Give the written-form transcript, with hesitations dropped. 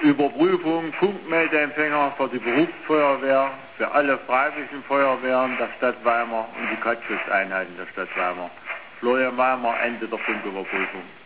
Überprüfung Funkmeldeempfänger für die Berufsfeuerwehr, für alle freiwilligen Feuerwehren der Stadt Weimar und die Kurzschutzeinheiten der Stadt Weimar. Florian Weimar, Ende der Funküberprüfung.